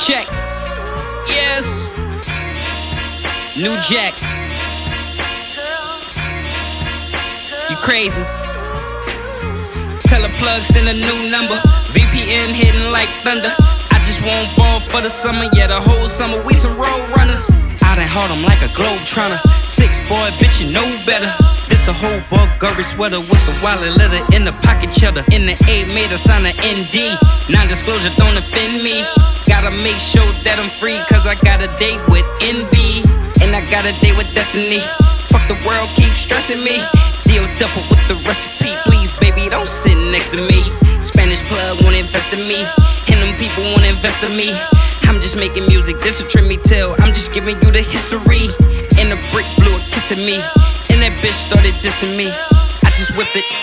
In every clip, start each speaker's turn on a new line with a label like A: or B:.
A: Check. Yes. New Jack. You crazy. Tell the plug, send a new number. VPN hitting like thunder. I just want ball for the summer. Yeah, the whole summer we some road runners. I done hauled 'em like a globetrotter. 6 boy, bitch, you know better. This a whole Bulgari sweater with the wallet leather in the pocket cheddar. In the A, made a sign of ND. Non-disclosure don't offend me. Gotta make sure that I'm free, cause I got a date with NB. And I got a date with Destiny. Fuck the world, keep stressing me. Deal duffel with the recipe. Please, baby, don't sit next to me. Spanish plug won't invest in me. And them people won't invest in me. I'm just making music, this a trip me tell. I'm just giving you the history. And the brick blew a kiss at me. And that bitch started dissing me. I just whipped it.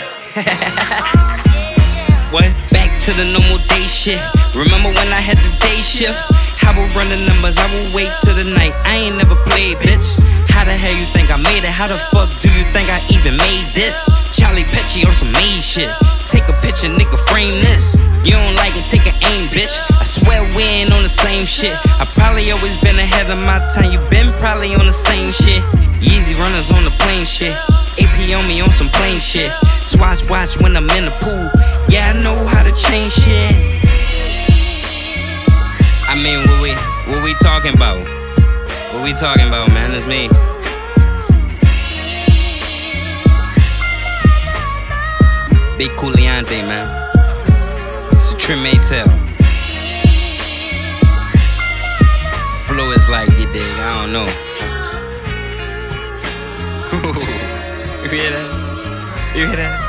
A: What? Back to the normal day shit. Remember when I had the day shifts? I would run the numbers, I would wait till the night. I ain't never played, bitch. How the hell you think I made it? How the fuck do you think I even made this? Charlie Petchy on some made shit. Take a picture, nigga, frame this. You don't like it, take an aim, bitch. I swear we ain't on the same shit. I probably always been ahead of my time. You been probably on the same shit. Yeezy runners on the plane shit. AP on me on some plain shit. Swatch watch when I'm in the pool. Yeah, I know how to change shit. I mean, what we talking about? What we talking about, man? It's me. Big Culiante, man. It's a Trimatel. Flow is like, you dig, I don't know. You hear that? You hear that?